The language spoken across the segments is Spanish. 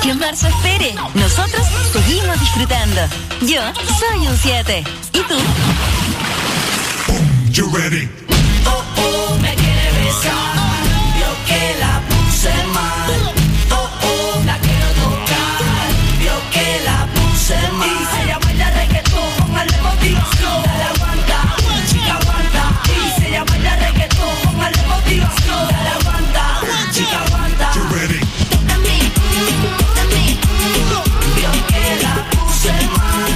que marzo espere. Nosotros seguimos disfrutando. Yo soy un 7. ¿Y tú? You ready? Oh, oh, me quiere besar. Vio que la puse mal. Oh, oh, la quiero tocar. Vio que la puse mal. Y se llama el reggaetón con el motivación. Dale aguanta, chica aguanta. Y se llama el reggaetón con el motivación. Dale aguanta, chica aguanta. You ready? Vio que la puse mal.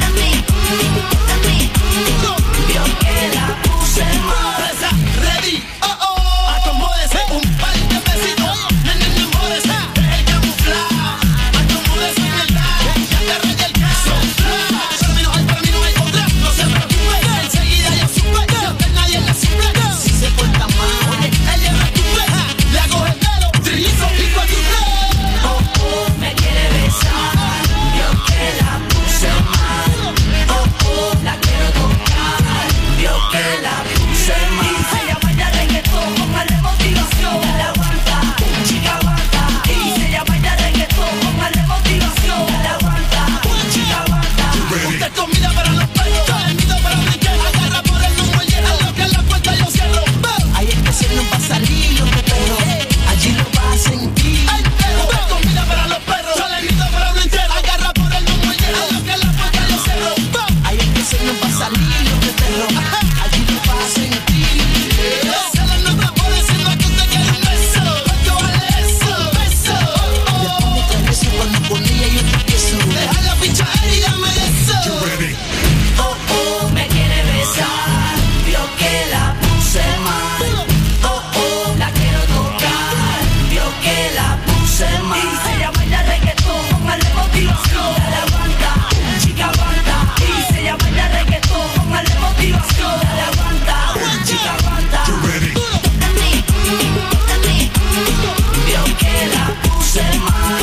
Vio que la puse mal. Ready, oh oh, acomódese un par de besitos, nene enamórese, deje el camuflaje, acomódese en el traje, ya te rayé el caso, para mí no hay otra, no se preocupe, enseguida ya supe, que nadie la suple, si se porta mal, oye, ella no estuve, le hago el dedo, trillizo y cuadruple. Oh, oh, me quiere besar, vio que la puse mal, oh, oh, la quiero tocar, vio que la puse mal. Se llama ya reggaetón con el motivación. Dale aguanta, chica aguanta. Y se llama ya reggaetón con el motivación. Dale aguanta, chica aguanta. Usted comida para los perros, sonido para los niqueros, agarra por el humo y llega lo que en la puerta yo cierro. Ahí es que si no va a salir lo que pero allí lo vas a sentir. Usted comida para los perros, sonido para los niqueros, agarra por el humo y llega lo que en la puerta yo cierro. Ahí es que si no va a salir lo que pero allí lo vas a sentir. Se la nota por encima que usted quiere un beso. ¿Cuánto vale eso? Beso. Le pongo tres besos cuando ponía yo te queso. Deja la picha y dame eso. You ready? Oh, oh, me quiere besar, vio que la puse mal. Oh, oh, la quiero tocar, vio que la puse mal. Y se llama ya reggaetón con el motivación. Dale aguanta, chica aguanta. Y se llama ya reggaetón con el motivación. Dale aguanta, chica aguanta. You ready? Vio que la puse mal.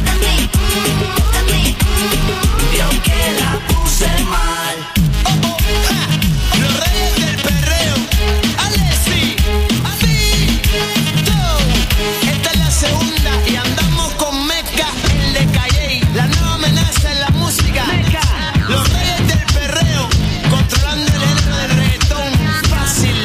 Vio que la puse mal. Los reyes del perreo, Alessi, Vito. Esta es la segunda y andamos con Meca, el de Calle, la nueva amenaza en la música. Los reyes del perreo, controlando el género del reggaetón, fácil.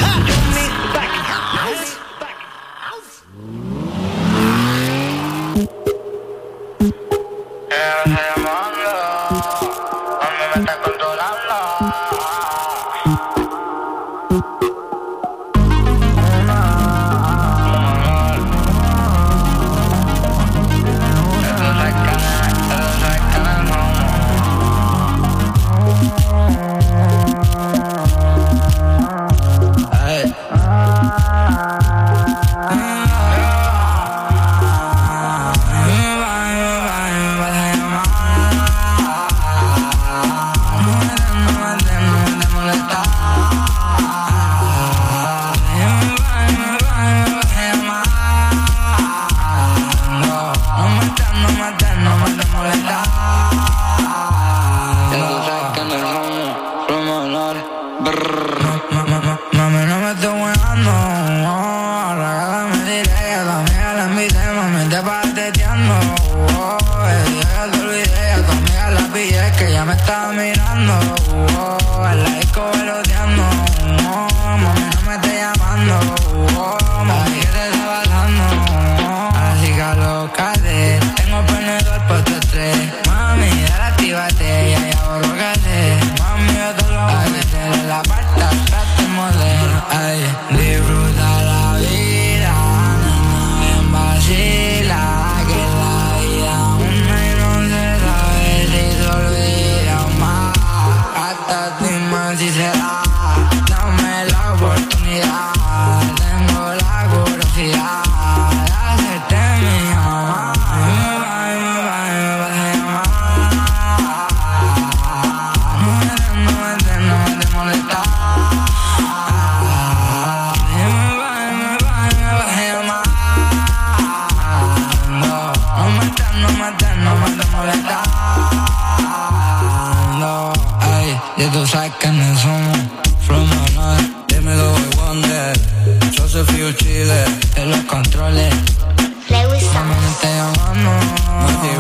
Mami, no me estoy weando, regálame directo, amiga la invité, mami, te pateteando. Ya te olvidé, a tu amiga la pillé, que ya me estaba mirando. En la disco veloteando, mami, no me estés llamando. Mami, que te está pasando, así que alócate, tengo ponedor por tu estrés. Mami, dale, actívate, ya borrócate. Mami, yo te lo voy a meter en la parte atrás, te modelo. Ay, disfruta la vida, nena, bien vacila, que la vida una y no se sabe si se olvida más. Hasta tu más si será, dame la oportunidad, tengo la curiosidad de hacerte mi mamá. Ya tú sabes quiénes somos, From Honor, dime lo que wonder. Joseph y Chile, en los controles. Mami, me está llamando,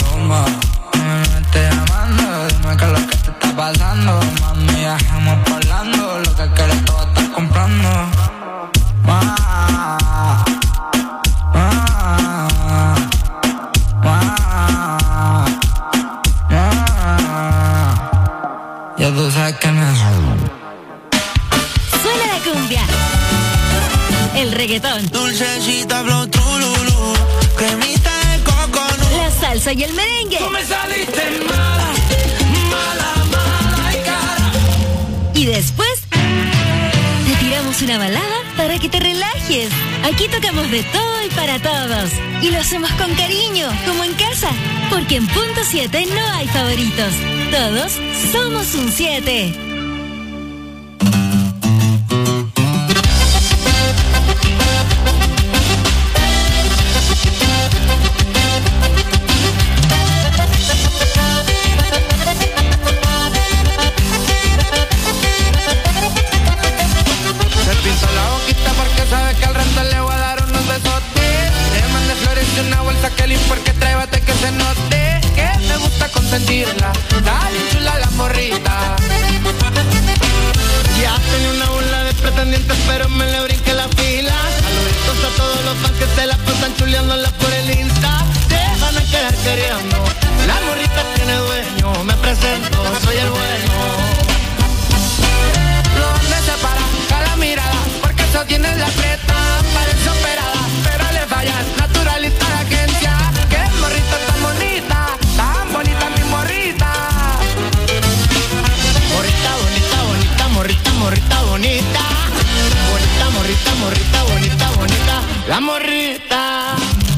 el reggaetón, dulcecita flow trululú, cremita de coconut, la salsa y el merengue. Tú me saliste mala, mala, mala y cara. Y después te tiramos una balada para que te relajes. Aquí tocamos de todo y para todos. Y lo hacemos con cariño, como en casa. Porque en Punto 7 no hay favoritos. Todos somos un 7. Una bolsa que limpiar que trae bate que se note que me gusta consentirla. Dale chula la morrita. Ya tenía una bola de pretendientes pero me le brinqué la fila. Saluditos a todos los fans que se la pasan chuleándola por el Insta. Te van a quedar queriendo. La morrita tiene dueño. Me presento, soy el bueno. ¿Dónde se para? A la mirada. Porque eso tiene la preta. Parece operada, pero le fallas. Naturalista de agencia. Que morrita tan bonita mi morrita. Morrita bonita, bonita, morrita, morrita bonita. Bonita, morrita, morrita, bonita, bonita. La morrita.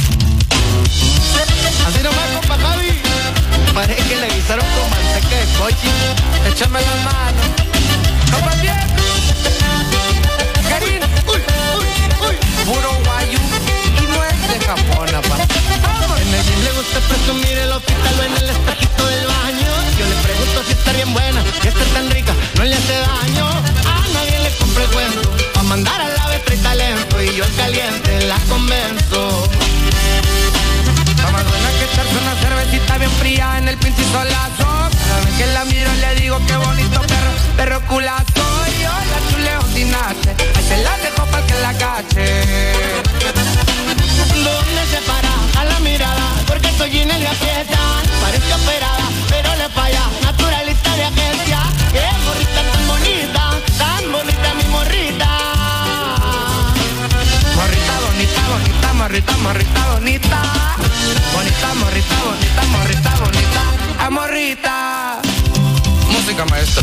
Así nomás, compa Javi. Parece que le guisaron con manteca de coche. Échame la mano. Compa bien. Karin. Uy, uy, uy. Puro guayu. Y no es de Japón, apa. En el gym le gusta presumir el hospital o en el espejito del baño. Yo le pregunto si está bien buena, que está tan rica, no le hace daño. A nadie le compra el cuento, pa' mandar a la vez trae talento. Y yo el caliente la convenzo. Está más buena que echarse una cervecita bien fría en el pinche solazo. Cada vez que la miro le digo qué bonito perro, perro culazo. Y yo la chuleo sin hace, ahí se la dejo pa' que la cache. ¿Dónde se para? A la mirada, porque soy en el aprieta. Parece operada, pero le falla. Naturalista de agencia. Qué morrita tan bonita mi morrita. Morrita bonita, bonita, morrita, morrita bonita. Bonita, morrita, bonita, morrita, bonita. A morrita. Música, maestro.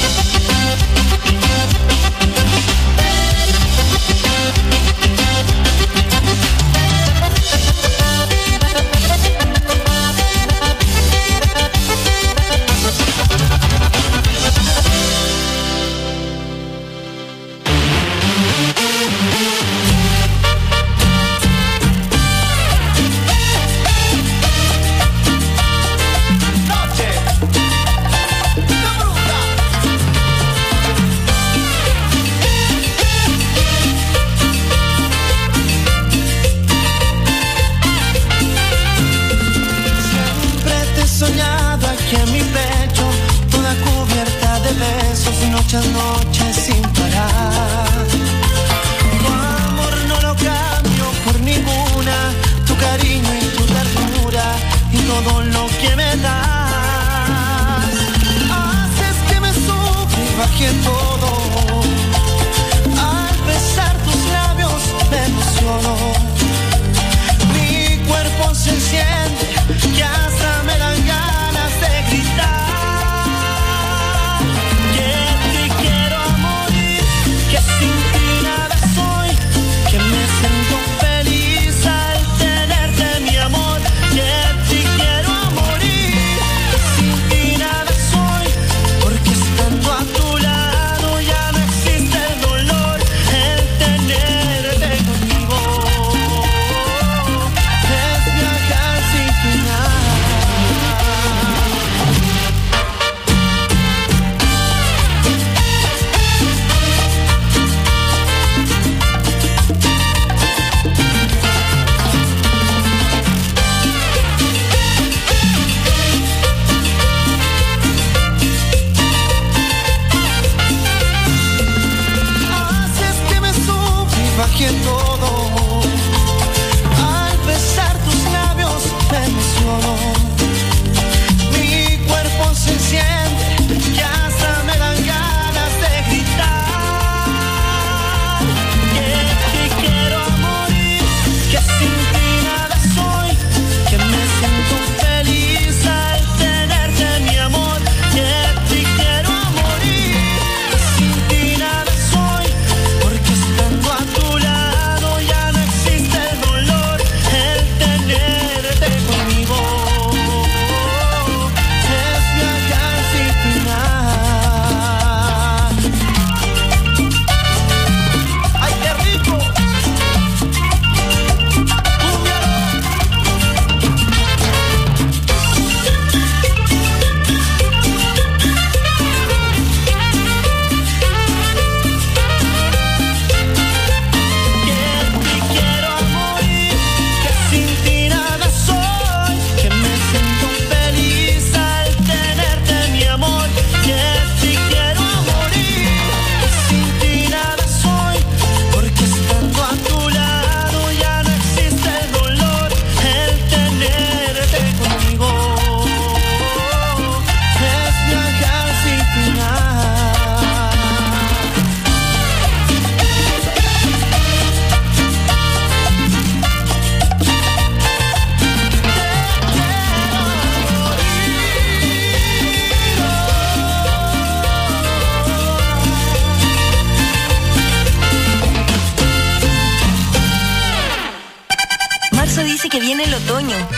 Muchas noches sin parar. Tu amor no lo cambio por ninguna. Tu cariño y tu ternura y todo lo que me das. Haces que me suba y baje todo. Al besar tus labios me emociono. Mi cuerpo se enciende y hasta me dan ganas de gritar. Sin ti nada.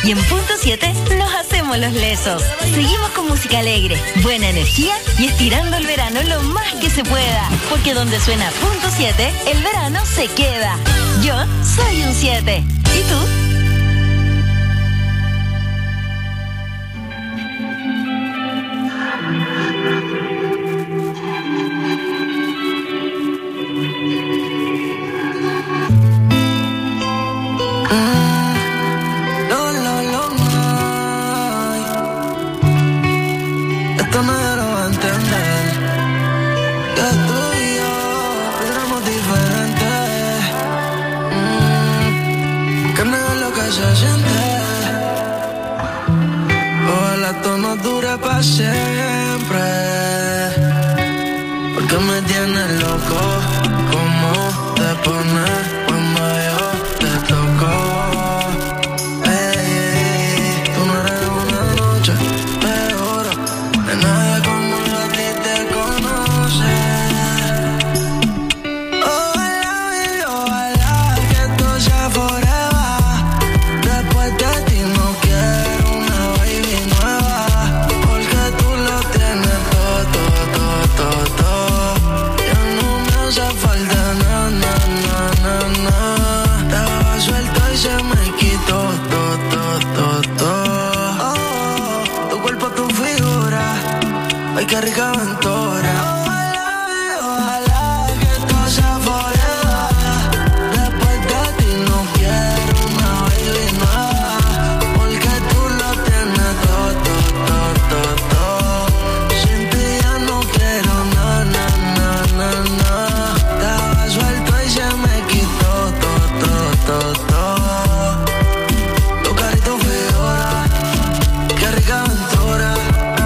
Y en punto 7 nos hacemos los lesos. Seguimos con música alegre, buena energía y estirando el verano lo más que se pueda. Porque donde suena punto 7, el verano se queda. Yo soy un 7. ¿Y tú? Esto nadie lo va a entender, que tú y yo éramos diferentes, que no es lo que se siente. Ojalá esto no dure para siempre, porque me tienes loco. ¿Cómo te pones cuando yo te toco? Tú no eres una noche, te juro. Nada como yo a ti te conoce. Ojalá, baby, ojalá que esto sea forever. Después de ti no quiero una baby nueva, porque tú lo tienes todo. Ya no me hace falta nada. Estaba suelto y se me quitó todo. Oh, tu cuerpo, tu figura. Ay, qué rica aventura. Ojalá que esto sea forever. Después de ti no quiero una baby nueva, porque tú lo tienes todo. Sin ti ya no quiero nada. Estaba suelto y se me quitó todo. Tu cara y tu figura, qué rica aventura.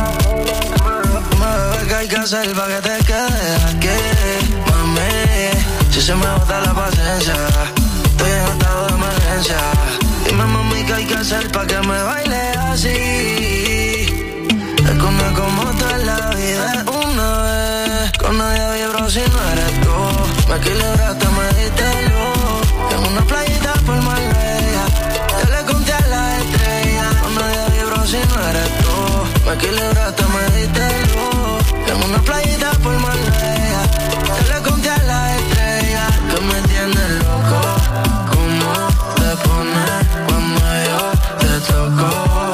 ¿Qué hay que hacer pa' que te quedes aquí, mami? Si se me agota la paciencia, estoy en estado de emergencia. Dime, mami, ¿qué hay que hacer pa' que me baile así? Te comí como toda la vida una vez, con nadie vibro si no eres tú. Me equilibraste, me diste luz, en una playita por Marbella, te le conté a la estrella. Con nadie vibro si no eres tú. Me equilibraste, me diste luz, en una playita por Marbella, te le conté a la estrella. Que me tienes loco, ¿cómo te pones cuando yo te toco?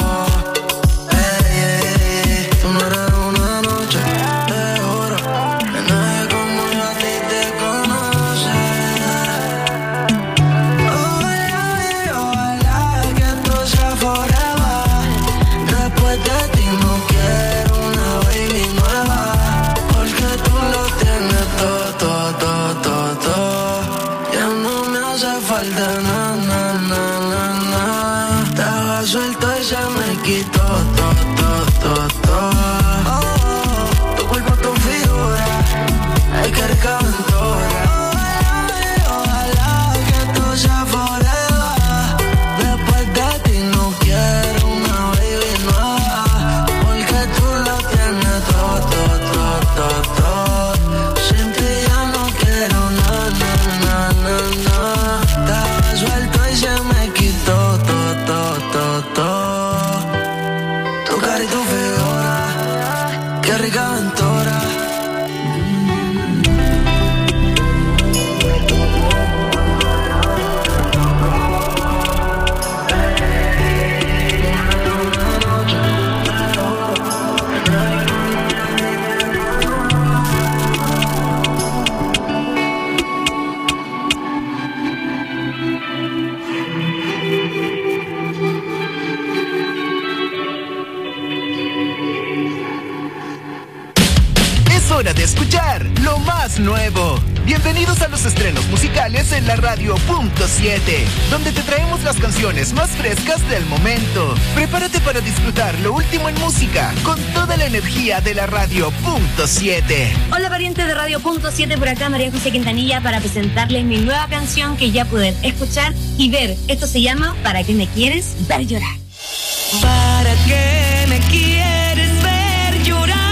Tú no eres una noche, te juro, que nadie como yo a ti te conoce. Ojalá que esto sea forever. Después de ti no quiero una baby nueva, porque tú lo tienes todo. Ya no me hace falta nada. Estaba suelto y se me quitó todo. Oh, tu cuerpo, tu figura, ay, qué rica aventura. Ojalá que esto sea forever. Después de ti no quiero una baby nueva, porque tú lo tienes todo. Sin ti ya no quiero nada. Estaba suelto y se me quitó todo. Tu cara y tu figura, qué rica aventura. Hora de escuchar lo más nuevo. Bienvenidos a los estrenos musicales en la radio Punto 7, donde te traemos las canciones más frescas del momento. Prepárate para disfrutar lo último en música con toda la energía de la radio Punto 7. Hola parientes de Radio Punto 7, por acá María José Quintanilla para presentarles mi nueva canción que ya pueden escuchar y ver. Esto se llama ¿Para qué me quieres ver llorar? ¿Para qué me quieres ver llorar?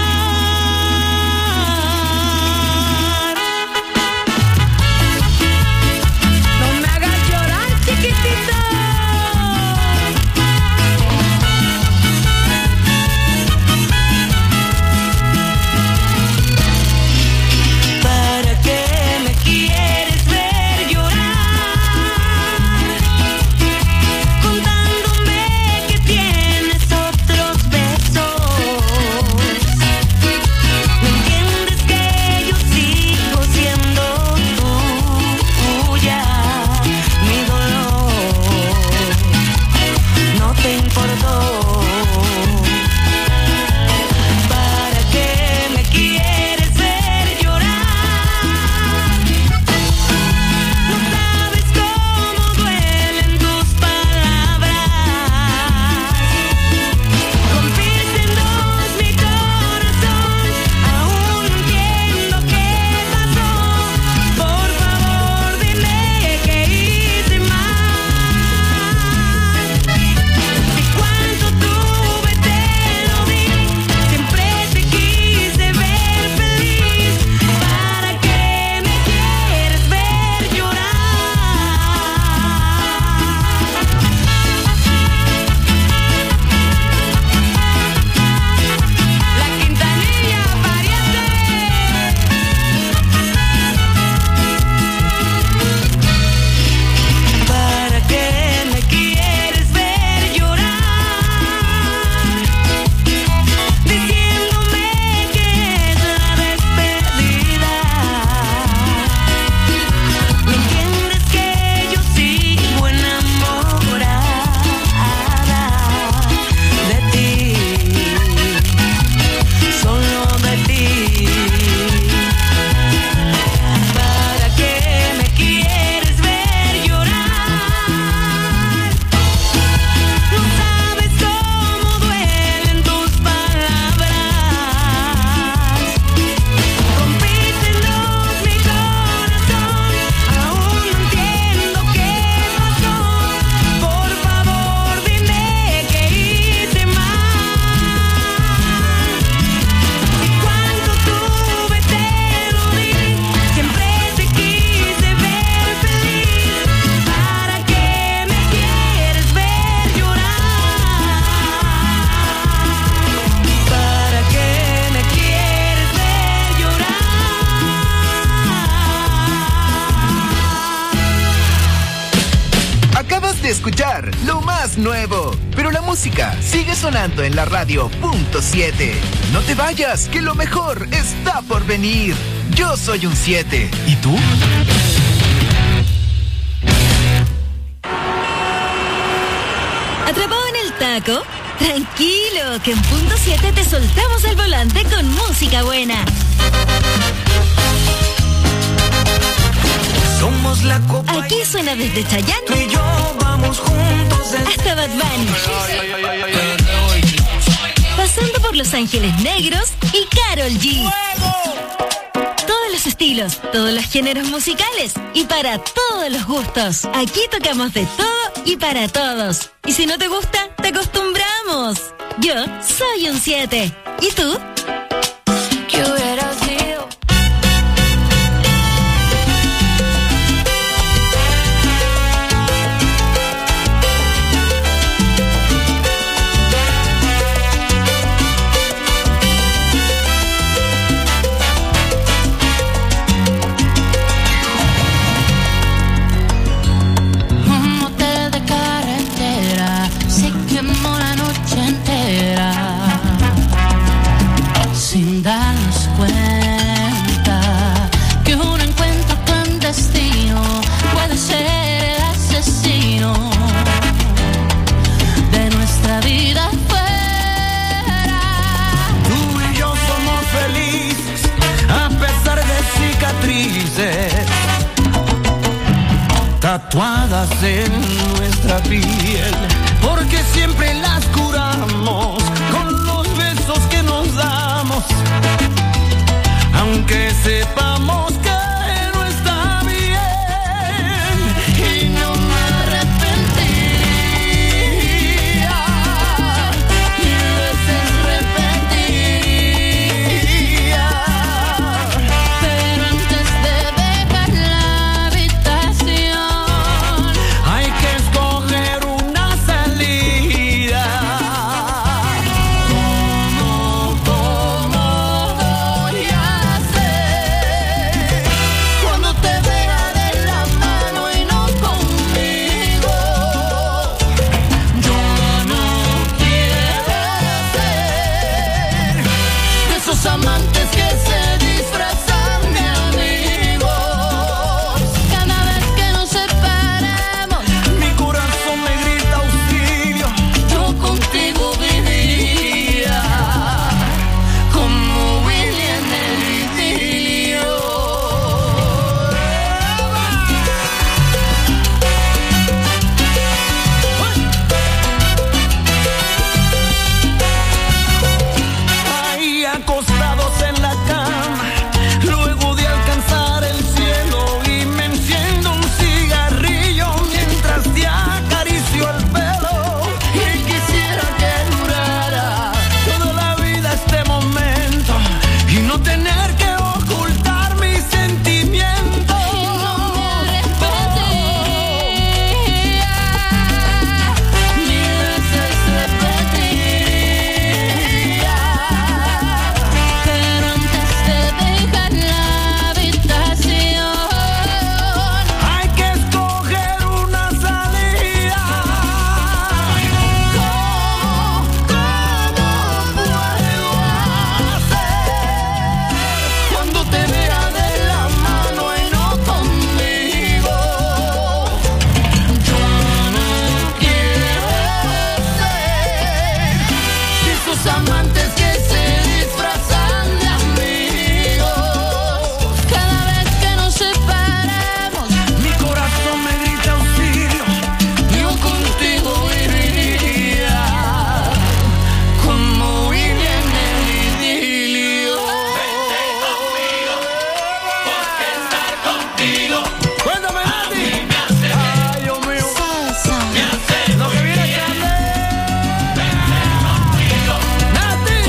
No me hagas llorar, chiquitito. más nuevo. Pero la música sigue sonando en la radio .7. No te vayas, que lo mejor está por venir. Yo soy un 7. ¿Y tú? ¿Atrapado en el taco? Tranquilo, que en .7 te soltamos el volante con música buena. Somos la copa. Aquí suena desde Chayanne. Tú y yo vamos juntos hasta Bad Bunny. Pasando por Los Ángeles Negros y Karol G. Todos los estilos, todos los géneros musicales y para todos los gustos. Aquí tocamos de todo y para todos. Y si no te gusta, te acostumbramos. Yo soy un 7. ¿Y tú? ¿Qué hubiera sido? Sin darnos cuenta que un encuentro clandestino puede ser el asesino de nuestra vida fuera. Tú y yo somos felices a pesar de cicatrices tatuadas en nuestra piel, porque siempre las curamos con los besos que nos damos, aunque sepamos que no está bien. Y no me arrepentiría, mil veces repetiría, pero antes de dejar la habitación hay que escoger una salida. Cuando te vea de la mano y no conmigo, yo no quiero ser de esos amantes que se disfrazan de amigos. cada vez que nos separamos. Mi corazón me grita auxilio, Yo contigo viviría como Willy en el idilio. Ahí acostados en la cama, luego de alcanzar el cielo, y me enciendo un cigarrillo mientras te acaricio el pelo. Y quisiera que durara toda la vida este momento y no tener que ocultar mis sentimientos. mil veces repetiría, pero antes de dejar la habitación Hay que escoger una salida. ¿Cómo puedo hacer cuando te vea de la mano y no conmigo? Yo no quiero ser de esos amantes que se disfrazan de amigos. cada vez que nos separamos. Mi corazón me grita auxilio, yo contigo viviría como Willy en el idilio. Vente conmigo, porque estar contigo, cuéntame, Nati, me hace bien. Ay, Dios mío, me hace lo que viene a Nati.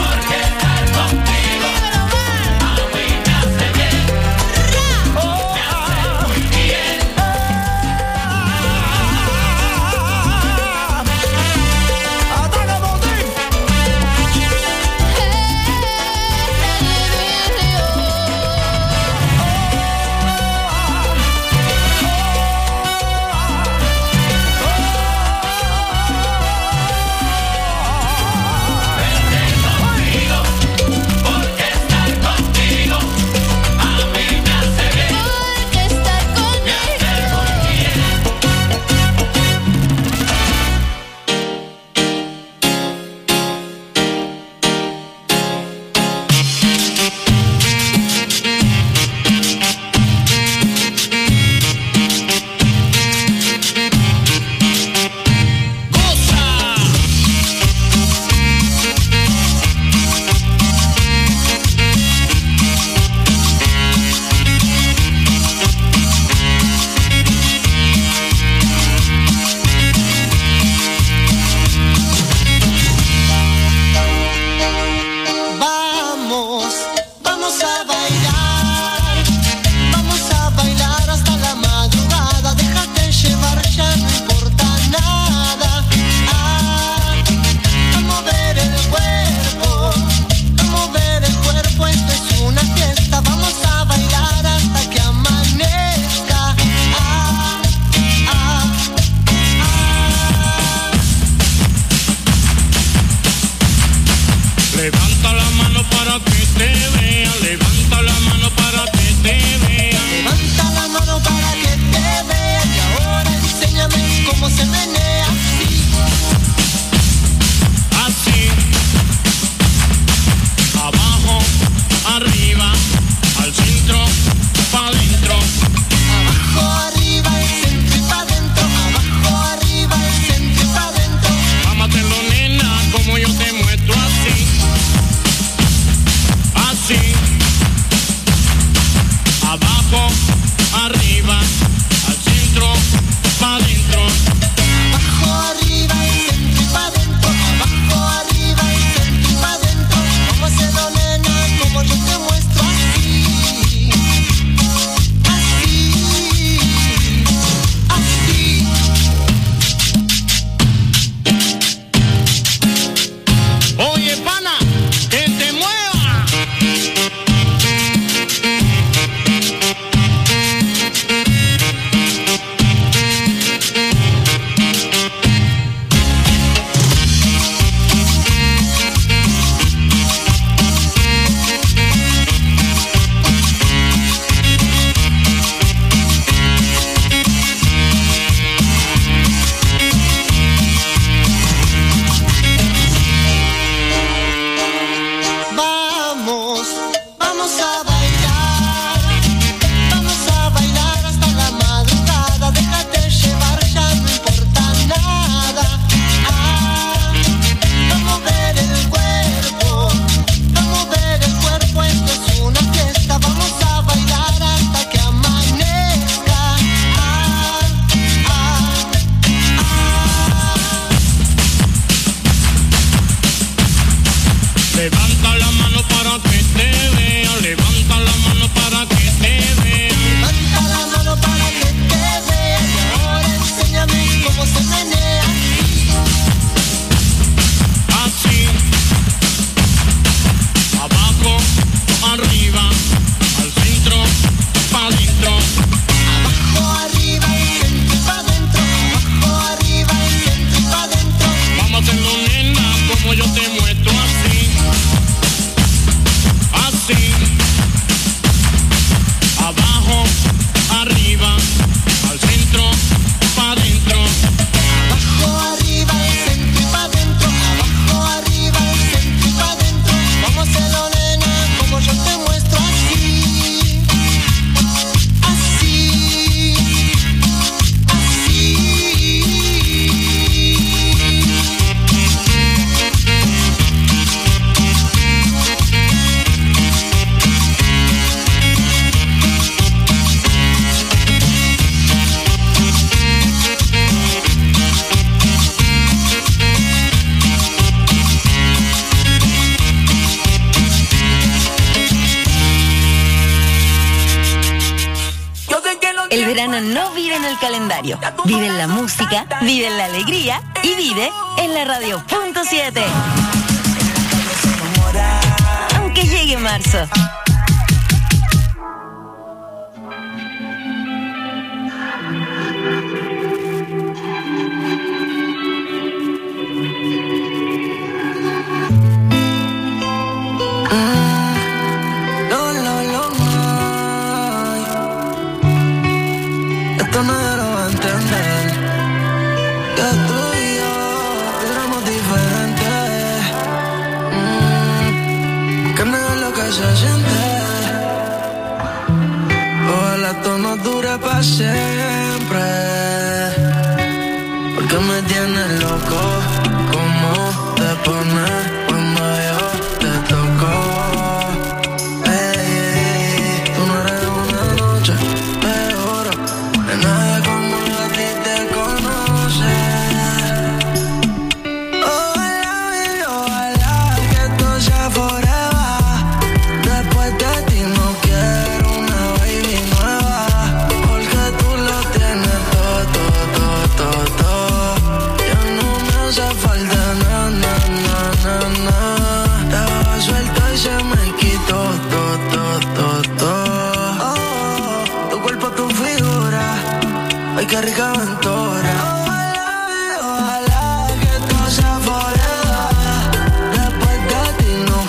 Levanta la mano para que te vea, levanta la mano para que te vea. Levanta la mano para que te vea y ahora enséñame cómo se menea. Así, abajo, arriba, al centro, pa' adentro. Abajo, arriba, el centro y pa' adentro. Abajo, arriba, el centro y pa' adentro. Mámatelo, nena, como yo te muestro así. Así, abajo, arriba, al centro, pa' adentro. Abajo, arriba, el centro y pa' adentro. Abajo, arriba, el centro y pa' adentro. Vamos a hacerlo, nena, como yo te muestro así. Así, así. Oye, pana, que te mueva. Vamos a bailar hasta la madrugada, déjate llevar, ya no importa nada. Vamos a ver el cuerpo, esto es una fiesta, vamos a bailar hasta que amanezca. Levanta la mano para que te vea, levanta la mano para que te vea. Levanta la mano para que te vea y ahora enséñame cómo se menea. Así, abajo, arriba, al centro, pa' adentro. Abajo, arriba, el centro y pa' adentro. Abajo, arriba, el centro y pa' adentro. Vamos a hacerlo, nena, como yo te muestro así. Así, abajo, arriba, al centro, pa' adentro. Abajo, arriba, el centro y pa' adentro. Abajo, arriba, el centro y pa' adentro. Vamos a hacerlo, nena, como yo te muestro así. Así, así. El verano no vive en el calendario. Vive en la música, vive en la alegría y vive en la radio .7. Aunque llegue marzo. Esto nadie lo va a entender. Que tú y yo éramos diferentes. Que me da lo que se siente. Ojalá esto no dure para siempre. Porque me tienes loco. ¿Cómo te pones cuando yo te toco? Tú no eres una noche, te juro. Nada como a ti te conoce. Ojalá que esto sea forever. Después de ti no quiero una baby nueva. Porque tú lo tienes todo. Ya no me hace falta nada. Estaba suelta y se me quitó todo. Tu cuerpo, tu figura. Ay, qué rica aventura. Ojalá que esto sea forever. Después de ti no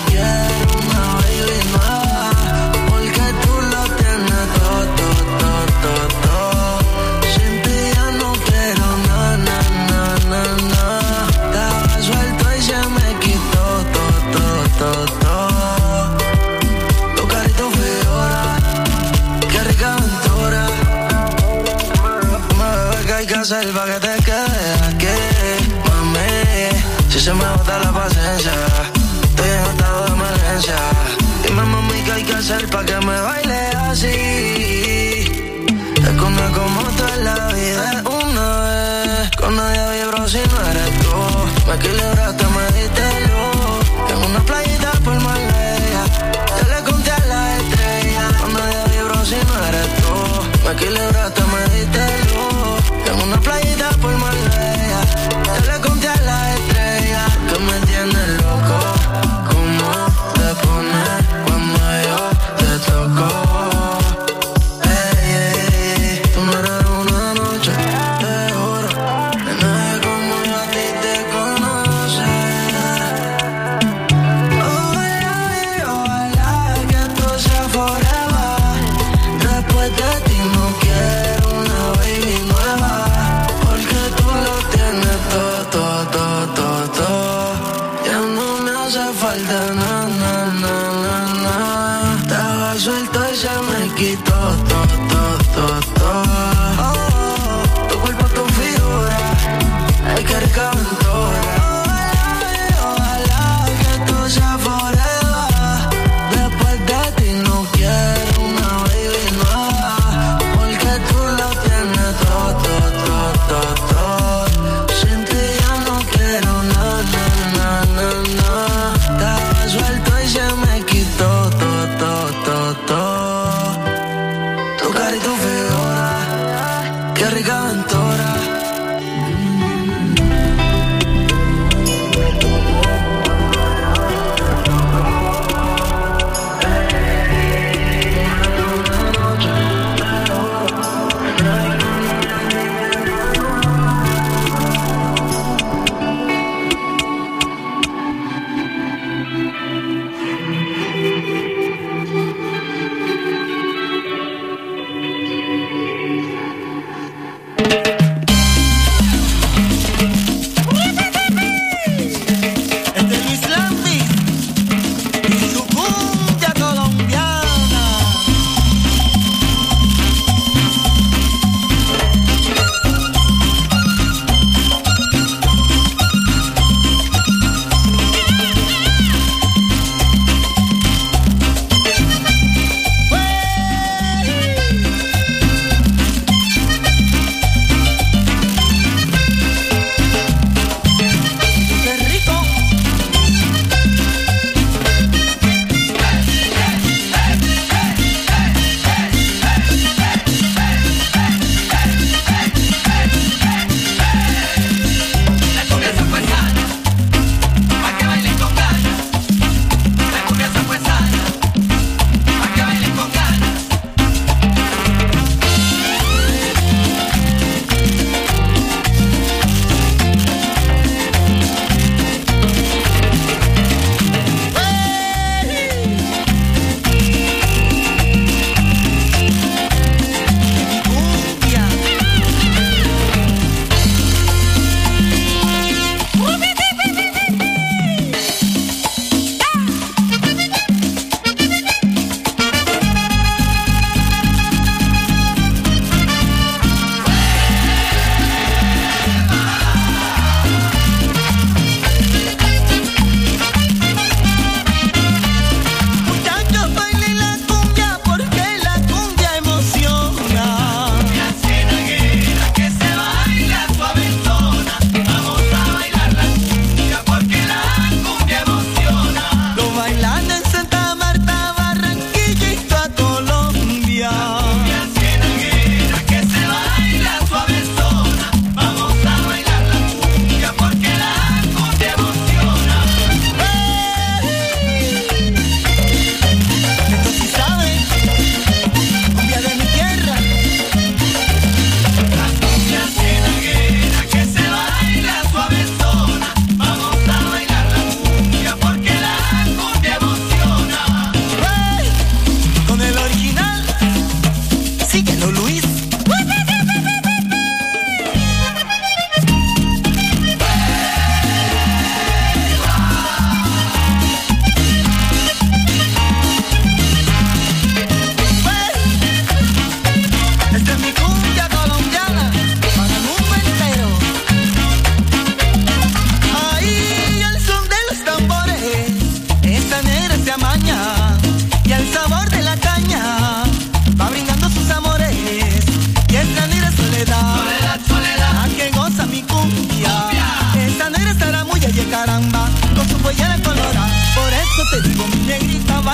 se me agota la paciencia. Estoy en estado de emergencia. Dime, mami, ¿qué hay que hacer pa' que me baile así? Esconde como tú en la vida es una vez. Con nadie vibro si no eres tú. Me equilibraste, me diste luz. En una playita por Marbella, yo le conté a la estrella. Con nadie vibro si no eres tú. Me equilibraste, me diste luz. En una playita por Marbella, yo le conté a la estrella. Que me tienes loco, cómo te pones cuando yo te toco. Tú no eres una noche, te juro, de nadie como yo a ti te conoce. Ojalá que esto sea forever. Después de ti no quiero una baby nueva, porque tú lo tienes todo. Ya no me hace falta nada. Estaba suelto y se me quitó todo. Tu cuerpo, tu figura, ay, qué rica aventura. Ojalá que esto sea forever. Después de ti no quiero una baby nueva, porque tú lo tienes todo. Sin ti ya no quiero nada. Estaba suelto y se me quitó todo. Tu cara y tu figura,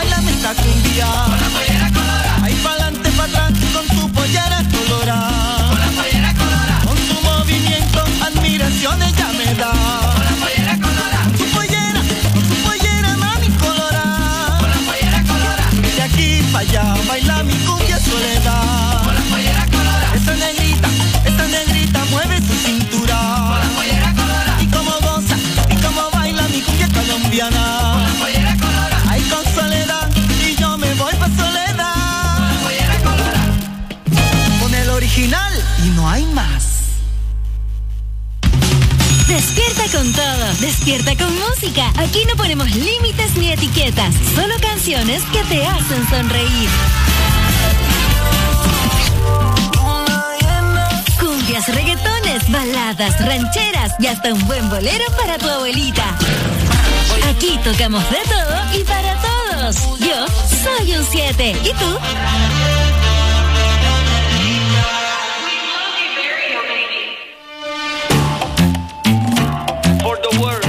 bailame esta cumbia. Con la pollera colorada. Ahí pa'lante, pa' atrás, con tu pollera colorada. Con la pollera colorada. Con tu movimiento, admiración ella me da. Con la pollera colorada. Con tu pollera, mami colorada. Con la pollera colorada. De aquí pa' allá, baila mi cumbia soledad. Con la pollera colorada. Esta negrita mueve su cintura. Con la pollera colorada. Y como goza, y como baila mi cumbia colombiana. Con la pollera colorada. Ahí con Soledad, y yo me voy pa' Soledad. Con la pollera colorada. Con el original, y no hay más. Despierta con todo, despierta con música. Aquí no ponemos límites ni etiquetas, solo canciones que te hacen sonreír. Cumbias, reggaetones, baladas, rancheras y hasta un buen bolero para tu abuelita. Aquí tocamos de todo y para todos. Yo soy un 7. ¿Y tú? For the world.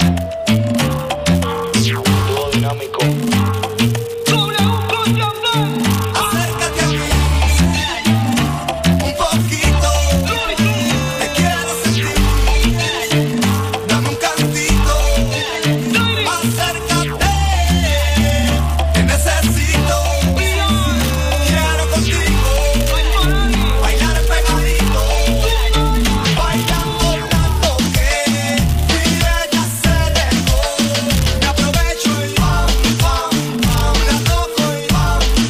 Dúo dinámico. Acércate a mí un poquito. Te quiero sentir. Dame un cantito. Acércate. Te necesito. Quiero contigo bailar pegadito. Bailando tanto que mi ella se dejó. Me aprovecho y la toco y bailando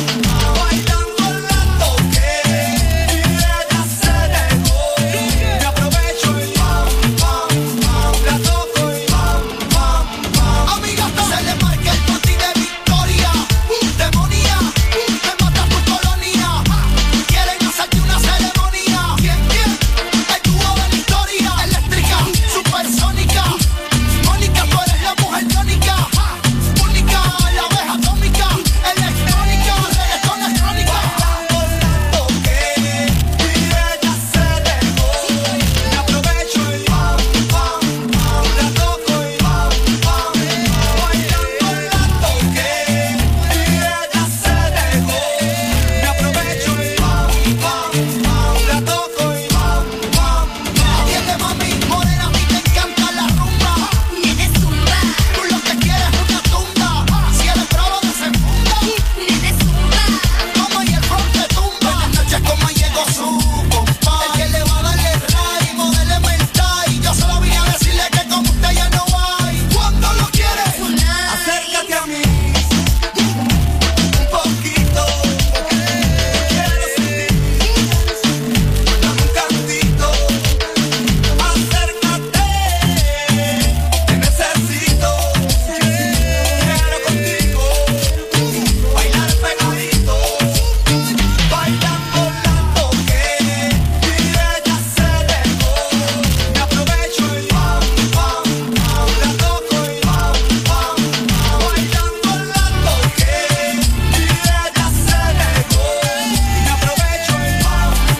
tanto que mi ella se dejó. Me aprovecho y la toco y amiga, se le marca el botín de victoria. Demonía, te mata tu colonia. Quieren hacerte una ceremonia. ¿Quién? El dúo de la historia. Eléctrica, supersónica. Mónica, tú eres la mujer tónica. Única, la abeja atómica. Electrónica, reggaetón electrónica. Tanto que mi ella se dejó. Me aprovecho y la toco y bailando tanto que mi ella se dejó. Me aprovecho y la toco y atiende, mami, morena, a mí te encanta la rumba. Nene zumba, Tú lo que quieres es una tunda. Si eres bravo, desenfunda. nene zumba, Como y el front te tumba. Buenas noches, como llegó su compa. El que le va a darle ray, modéleme el tie. Yo solo vine a decirle que como usted ya no hay. Cuando lo quieres, acércate a mí un poquito. Quiero sentir. Dame un cantito. Acércate. Te necesito. Quiero contigo bailar pegadito. Bailando tanto que mi ella se dejó. Me aprovecho y la toco y bailando tanto que mi ella se dejó. Me aprovecho y la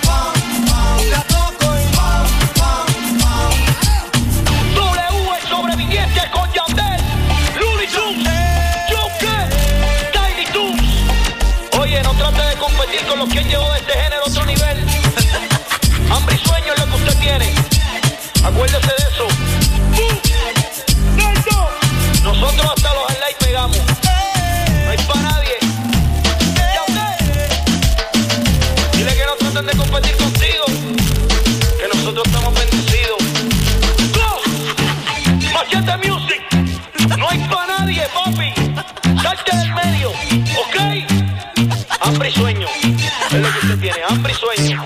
toco y W, el sobreviviente con Yandel, Looney Tunes, Joker, Tiny Toons. Oye, no trate de competir con los que han llevado este género a otro nivel. Hambre y sueño es lo que usted tiene. Acuérdese de eso. Nosotros hasta los highlights pegamos. No hay para nadie. Yandel. Dile que no traten de competir contigo, que nosotros estamos bendecidos. Machete Music, no hay pa' nadie, papi. Salte del medio, ¿ok? Hambre y sueño, es lo que usted tiene, hambre y sueño.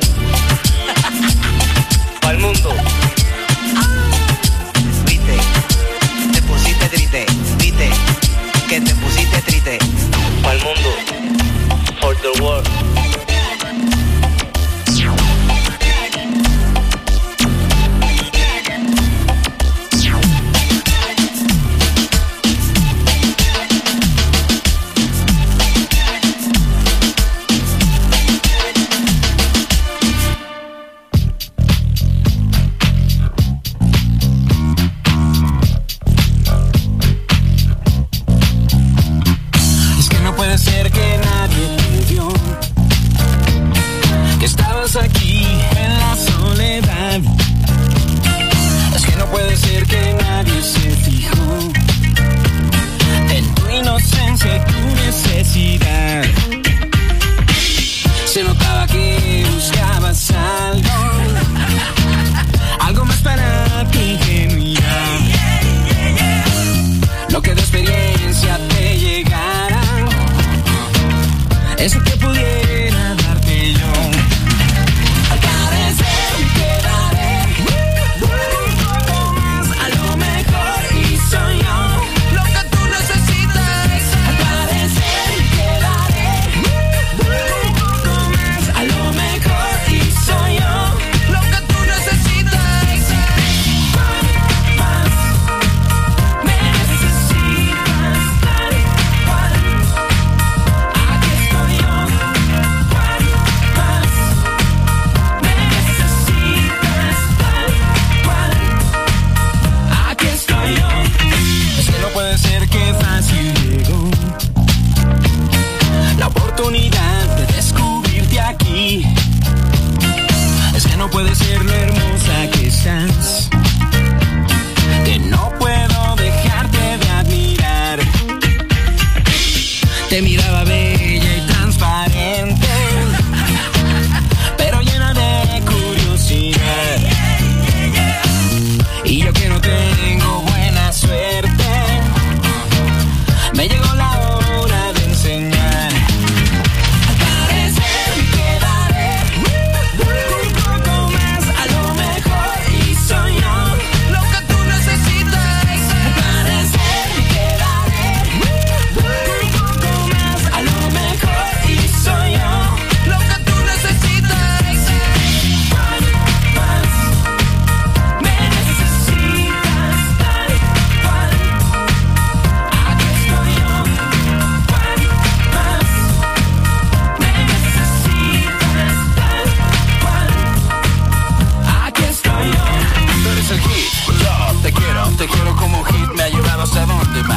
Pa'l mundo. Viste, te pusiste triste, viste, que te pusiste triste. Pa'l mundo. For the world.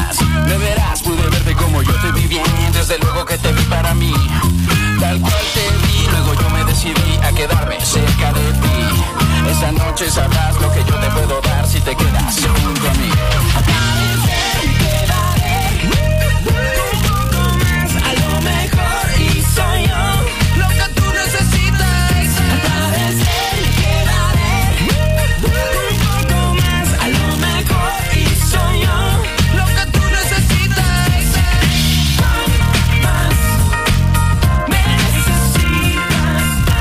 más. Me verás, pude verte como yo te vi bien, desde luego que te vi para mí. Tal cual te vi, luego yo me decidí a quedarme cerca de ti. Esa noche sabrás lo que yo te puedo dar si te quedas junto a mí. A lo mejor y soy yo lo que tú necesitas. Aparecer y quedaré un poco más. A lo mejor y soy yo lo que tú necesitas. Más me necesitas.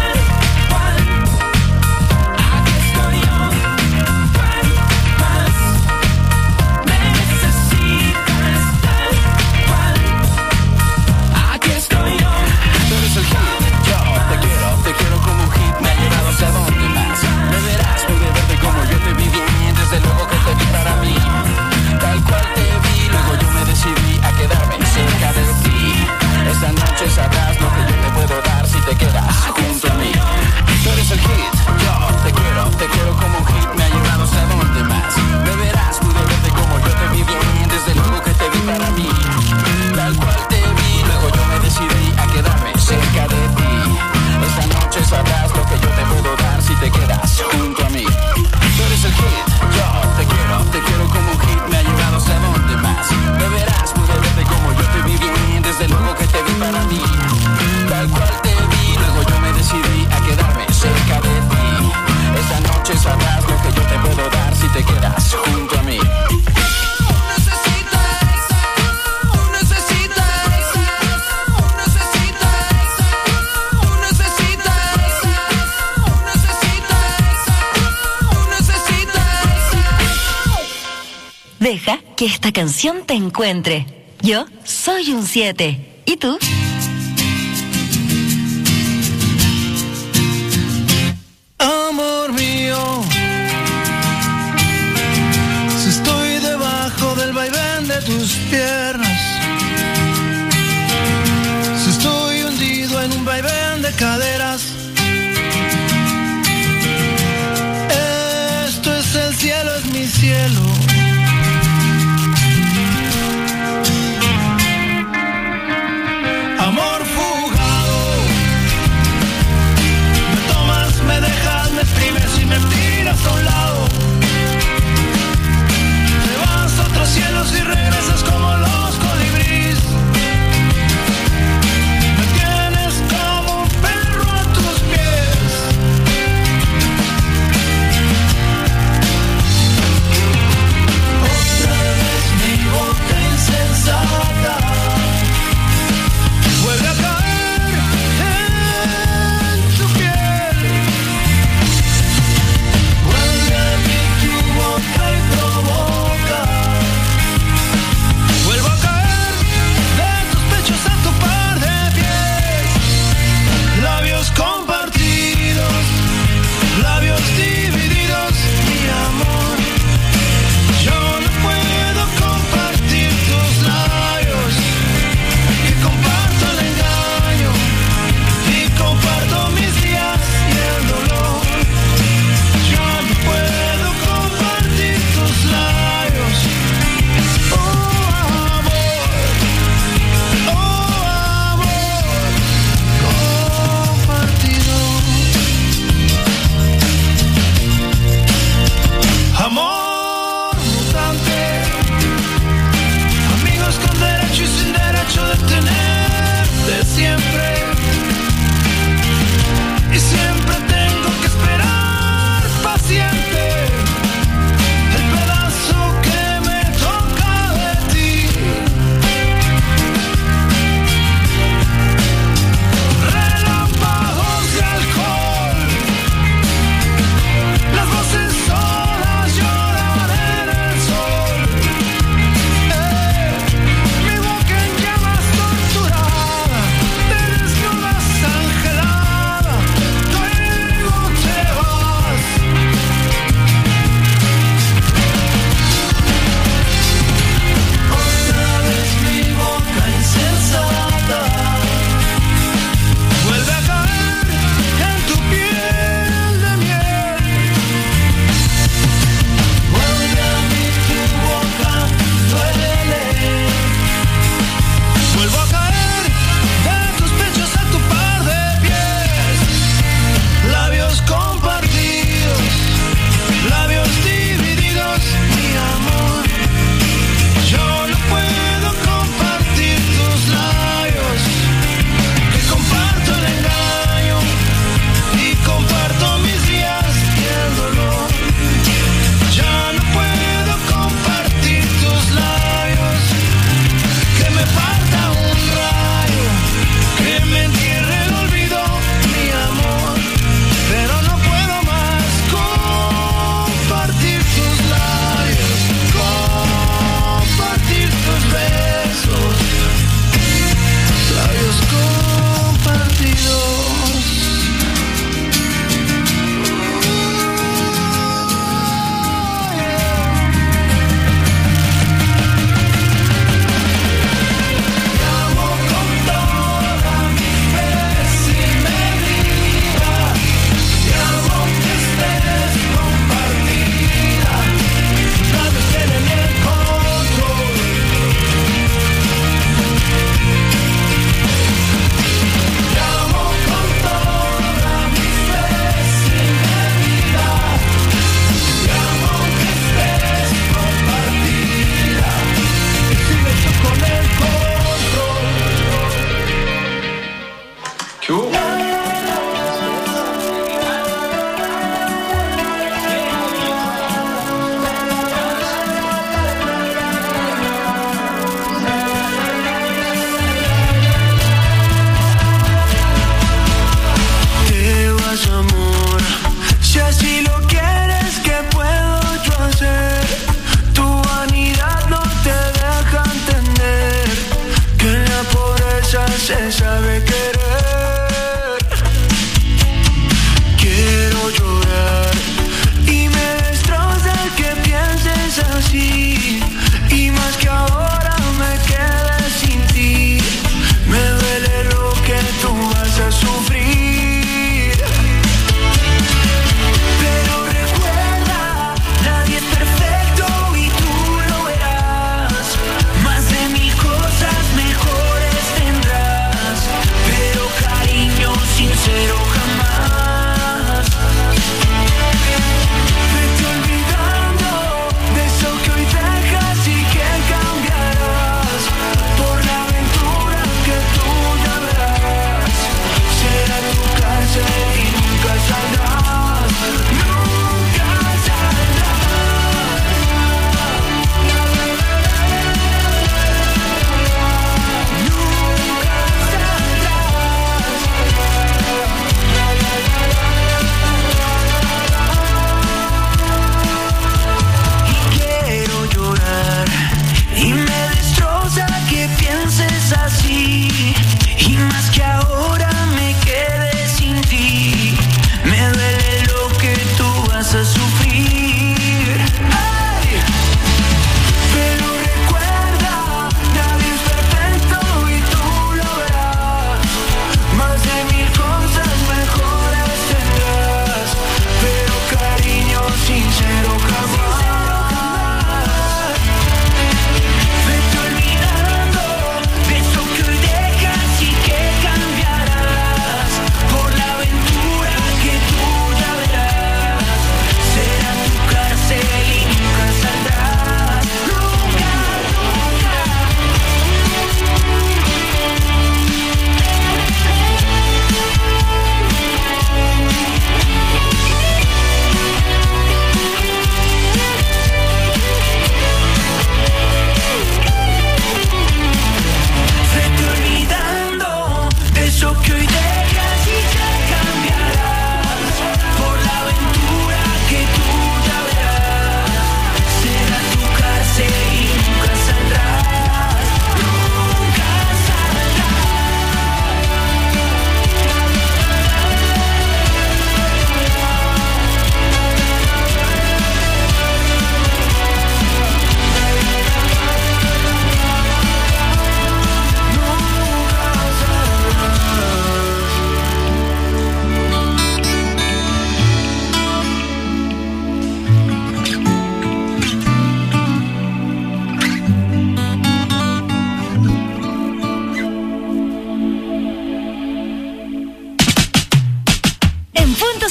Aquí estoy yo. Más me necesitas. Aquí estoy yo. Tú eres el hit, yo te quiero como un hit. Me ha llevado hasta donde más. Me verás, pude verte como yo te vi bien, desde luego que te vi para mí. Tal cual te vi, luego yo me decidí a quedarme cerca de ti. Esta noche sabrás lo que yo te puedo dar si te quedas junto a mí. Tú eres el hit, yo te quiero como un hit. Me ha llevado hasta donde más. Me verás, pude verte como yo te vi bien, desde luego que te vi para mí. Tal cual te vi, luego yo me decidí a quedarme cerca de ti. Esta noche sabrás lo que yo te puedo dar si te quedas junto a mí. Tú eres el hit, yo te quiero como un hit. Me ha llevado hasta donde más. Me verás, pude verte como yo te vi bien, desde luego que te vi para mí. Tal cual te vi, luego yo me decidí a quedarme cerca de ti. Esta noche sabrás lo que yo te puedo dar si te quedas junto a mí. Deja que esta canción te encuentre. Yo soy un 7. ¿Y tú? Amor mío, si estoy debajo del vaivén de tus piernas, si estoy hundido en un vaivén de caderas, esto es el cielo, es mi cielo. Amor fugado, me tomas, me dejas, me exprimes y me tiras a un lado. Te vas a otros cielos y regresas como los colibríes. Me tienes como un perro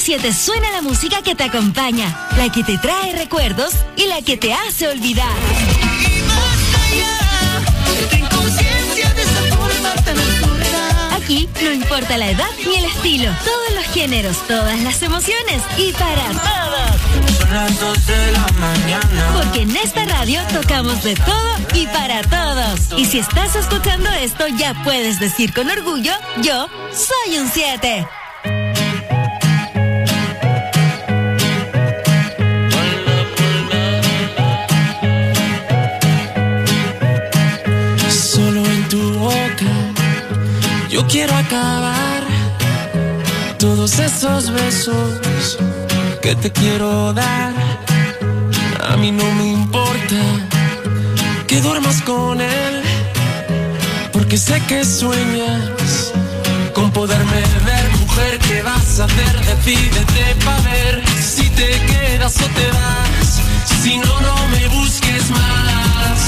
100.7 suena la música que te acompaña, la que te trae recuerdos y la que te hace olvidar. Y más allá, ten conciencia de esa forma tan absurda. Aquí no importa la edad ni el estilo, todos los géneros, todas las emociones y para todos. Son las 2 de la mañana. Porque en esta radio tocamos de todo y para todos. Y si estás escuchando esto, ya puedes decir con orgullo, yo soy un 7. Solo en tu boca yo quiero acabar todos esos besos que te quiero dar. A mí no me importa que duermas con él, porque sé que sueñas con poderme ver. Mujer, ¿qué vas a hacer? Decídete pa' ver si te quedas o te vas. Si no, no me busques más.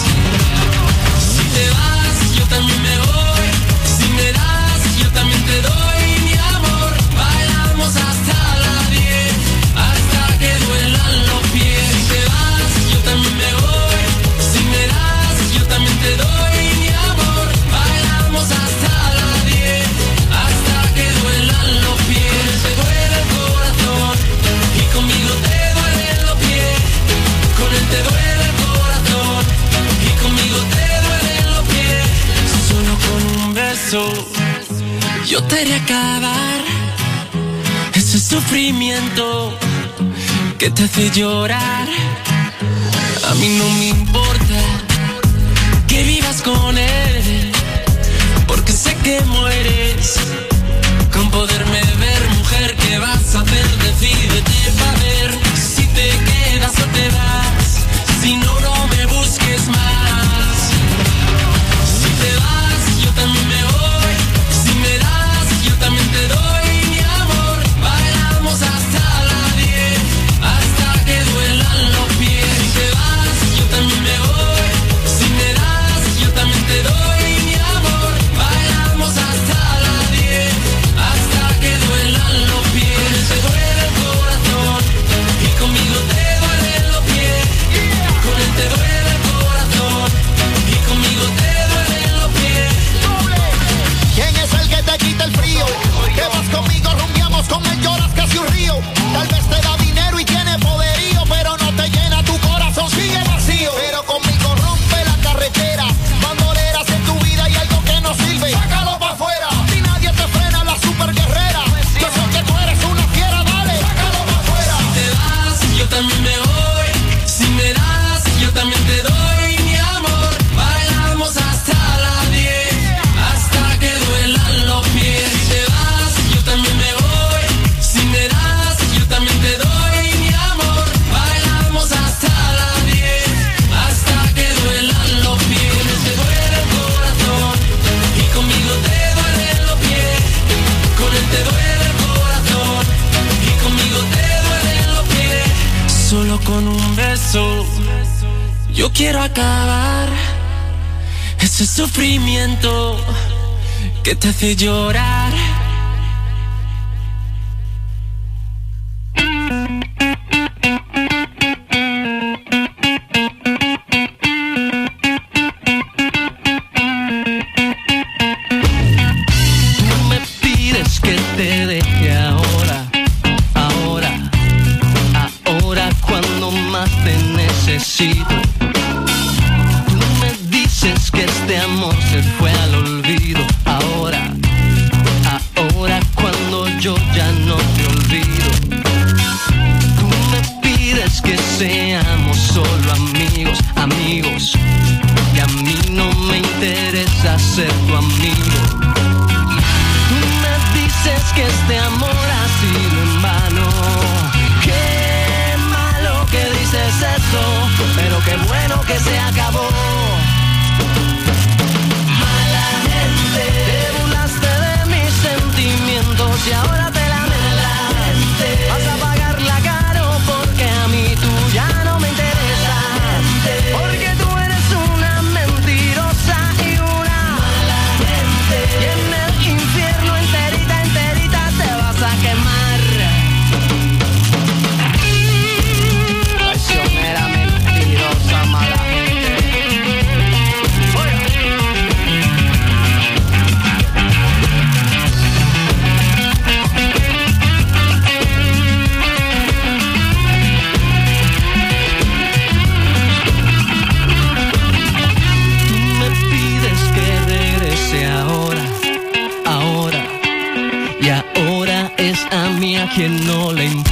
Si te vas, yo también me voy. Si me das, yo también te doy mi amor. Bailamos hasta las 10, hasta que duelan los pies. Si te vas, yo también me voy. Si me das, yo también te doy mi amor. Bailamos hasta las 10, hasta que duelan los pies. Te duele el corazón y conmigo te duelen los pies. Con él te duele el corazón y conmigo te duelen los pies. Solo con un beso yo te haré acabar ese sufrimiento que te hace llorar. A mí no me importa que vivas con él, porque sé que mueres con poderme ver. Mujer, ¿qué vas a hacer? Decídete pa' ver si te quedas o te vas. Si no, no me busques más. Si te vas, yo también me voy. Si me das, yo también te doy mi amor. Bailamos hasta las 10, hasta que duelan los pies. Si te vas, yo también me voy. Si me das, yo también te doy mi amor. Bailamos hasta las 10, hasta que duelan los pies. Te duele el corazón y conmigo te duelen los pies. Con él te duele el corazón y conmigo te duelen los pies. ¿Quién es el que te quita el frío? Que vas conmigo, rumbiamos, con él lloras casi un río. Tal vez te da dinero y tiene poderío, pero no te llena, tu corazón sigue vacío. Pero conmigo rompe la carretera, bandoleras en tu vida y algo que no sirve, sácalo pa' afuera. Si nadie te frena, la super guerrera. Yo sé que tú eres una fiera, dale, sácalo pa' afuera. Si te vas, yo también me voy. Si me das, yo también te doy mi amor. Bailamos hasta las 10, hasta que duelan los pies. Si te vas, yo también me voy. Si me das, yo también te doy mi amor. Bailamos hasta las 10, hasta que duelan los pies. Te duele el corazón y conmigo te duelen los pies. Con él te duele el corazón y conmigo te duelen los pies. Solo con un beso yo quiero acabar ese sufrimiento que te hace llorar. Tú me pides que te deje ahora, ahora cuando más te necesito. Tú me dices que este amor se fue al olvido. Ahora cuando yo ya no te olvido. Tú me pides que seamos solo amigos, y a mí no me interesa ser tu amigo. Tú me dices que este amor ha sido en vano. Qué malo que dices eso, pero qué bueno que se acabó. Mala gente, te burlaste de mis sentimientos y ahora te lamentas. Vas a pagarla caro porque a mí tú ya no me interesas. Porque tú eres una mentirosa y una mala gente. quien no le importa.